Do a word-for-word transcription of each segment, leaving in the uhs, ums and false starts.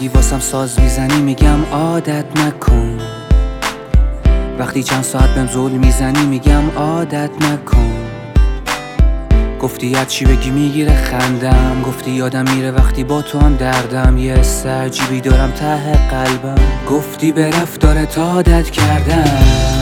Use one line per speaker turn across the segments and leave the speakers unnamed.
میگی واسم ساز میزنی میگم عادت نکن. وقتی چند ساعت بهم زول میزنی میگم عادت نکن. گفتی از چی بگی میگیره خندم، گفتی یادم میره وقتی با تو هم دردم. یه حس عجیبی دارم ته قلبم، گفتی به رفتارت عادت کردم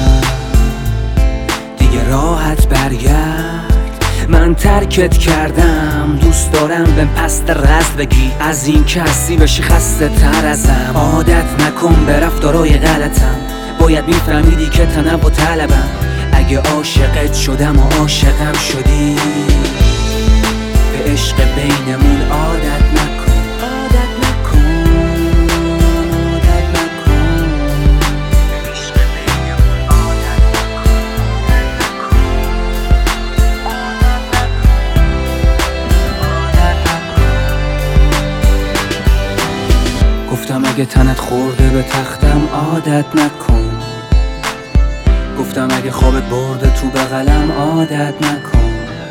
دیگه راحت برگرد. من ترکت کردم، دوست دارم بهم پست رزد بگی، از این که هستی بشی خسته تر ازم. عادت نکن به رفتارای غلطم، باید میفهمیدی که تنوع طلبم. اگه عاشقت شدم و عاشقم شدی، به عشق بینمون عادت نکن. عادت نکن، عادت نکن، به عشق بینمون عادت نکن. عادت نکن، عادت نکن. گفتم اگه تنت خورده به تختم عادت نکن. گفتم اگه خوابت برده تو بغلم عادت نکن.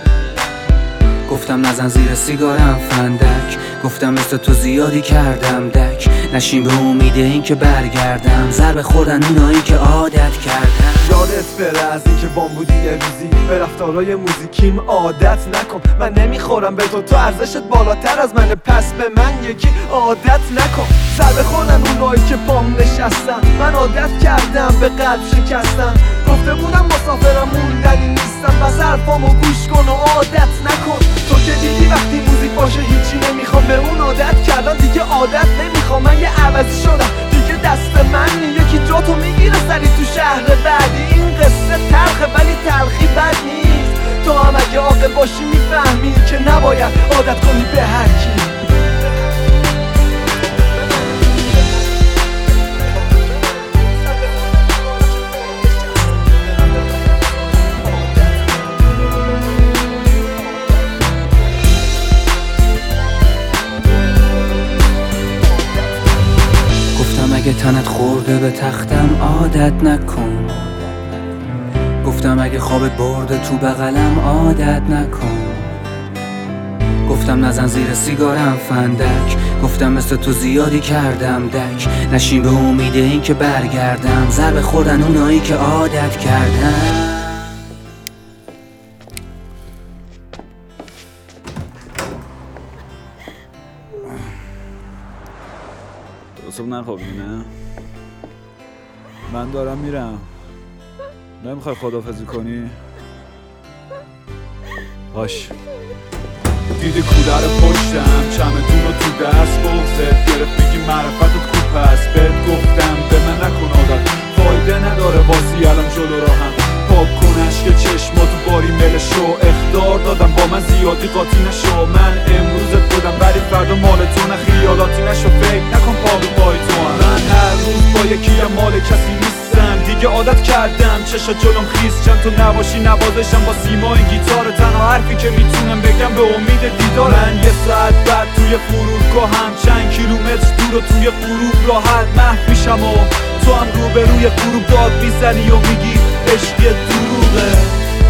گفتم نزن زیر سیگارم فندک، گفتم مثل تو زیادی کردم دک. نشین به امید این که برگردم، ضربه خوردن اونایی که عادت کردم.
یادت بره از این که بام بودی یه روزی، به رفتارای موزیکیم عادت نکن. من نمیخورم به تو، تو ارزشت بالاتر از منه، پس به من یکی عادت نکن. ضربه خوردن اونایی که بام نشستن، من عادت کردم به قلب شکستن. گفته بودم مسافرم موندنی نیستم، پس حرفامو گوش کن و عادت نکن. تو که دیدی وقتی موزیک باشه هیچی نمیخوام، به اون عادت کردم دیگه عادت نمیخوام. من یه عوضی شدم دیگه دست من، یکی جاتو میگیره سری تو شهر بعدی. این قصه تلخه ولی تلخی بد نیست، تو هم اگه عاقل باشی میفهمی که نباید عادت کنی به هر کی.
اگه تنت خورده به تختم عادت نکن. گفتم اگه خوابت برده تو بغلم عادت نکن. گفتم نزن زیر سیگارم فندک، گفتم مثل تو زیادی کردم دک. نشین به امید این که برگردم، ضربه خوردن اونایی که عادت کردم.
صبح نخوابی نه؟ من دارم میرم. نمیخوای خداحافظی کنی؟ باش. دیدی کوله رو پشتم، چمدون رو تو دست بغزت گرفت، میگی معرفتت کوپ هست. بهت گفتم به من نکن عادت، فایده نداره بازی الان جلو راهم. پاک کن عشق چشماتو باری مل شو، اخطار دادم با من زیادی قاطی نشو. من امروزت بودم ولی فردا مال تو، نه خیالاتی نشو، فکر نکن پا به پای تو هم. من هر روز با یکی مال کسی نیستم، دیگه عادت کردم چشا جلوم خیس. چند تو نباشی نوازشم با سیما این گیتار، تنها حرفی که میتونم بگم به امید دیدار. من یه ساعت بعد توی فرودگاهم، چند کیلومتر دور و توی غروب راحت محو میشم و تو هم روبروی غروب داد میزنی و میگی عشق دروغه.